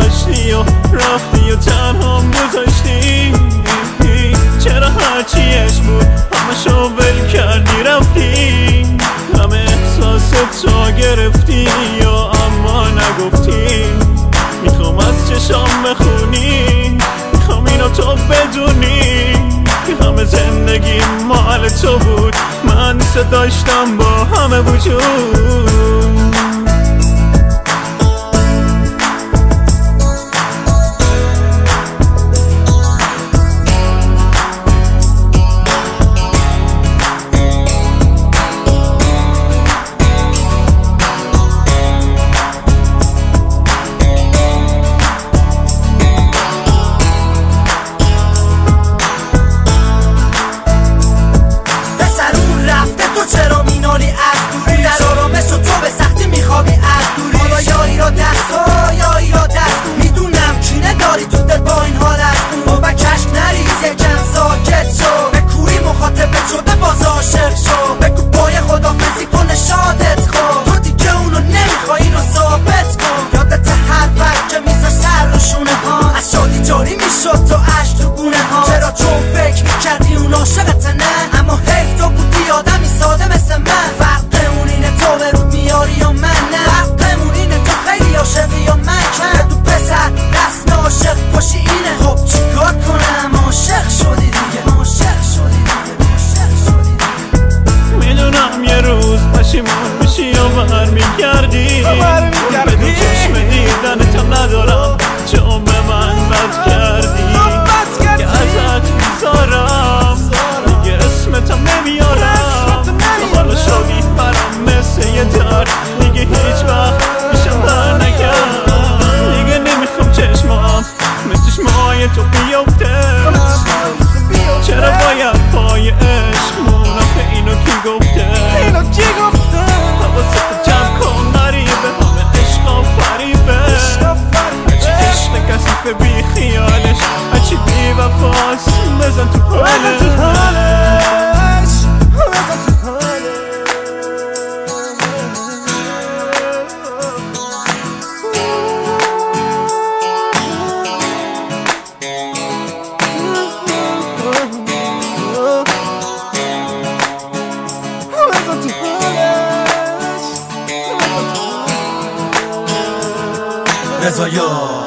داشتی و رفتی و تنها گذاشتی. چرا هرچی عشق بود همشو ول کردی رفتی؟ همه احساست را گرفتی یا اما نگفتی؟ میخوام از چشام بخونی، میخوام اینو تو بدونی که همه زندگی مال تو بود، من دوست داشتم با همه وجود. چرا مینالی از دوری در آرامش و تو به سختی میخوابی از دوری؟ حالا یاری را دستا یاری را دستو میدونم کینه داری تو دل با این حال از اون بابا کشک نریز یکم ساکت شو، به کوری مخاطبت شده باز عاشق شو، بگو پای خدافزی کنه شادت کن، تو دیگه اونو نمیخوای اینو ثابت کن. یادت هر وقت که میذاش سر رو شونه ها از شادی جاری میشد تو عشق تو گونه ها؟ چرا چون فکر میکردی اون عاشقت نه؟ اما حیف تو بودی آدمی ساده مثل من، فرقمون اینه تو به رود میاری یا من نه، فرقمون اینه تو خیلی عاشقی یا من کم. تو پسر رسم عاشق باشی اینه، خب چیکار کنم عاشق شدی دیگه، عاشق شدی دیگه، عاشق شدی دیگه. میدونم یه روز پشیمون میشی یا برمیگردی، بدون چشم دیدنتم ندارم چون به من بد کردی، که ازت میذارم دیگه اسمتم نمیارم، تو حالا شدی برام مثل یه در دیگه هیچ وقت میشم بر نگرد، دیگه نمیخوام چشمام مثل چشمای تو بیفته. چرا باید پای عشق مونم که اینو کی گفته؟ حواست جمع کن غریبه همه عشق و فریبه، هرچی عشق کسیفه بی خیالش، هرچی بی وفاست بزن تو حالش. رضا